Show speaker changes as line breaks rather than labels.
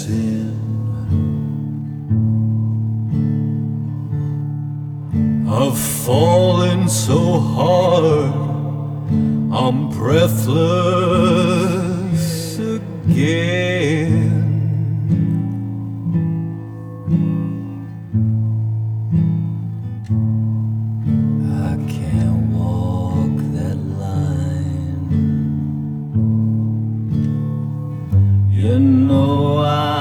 sin. I've fallen so hard, I'm breathless again.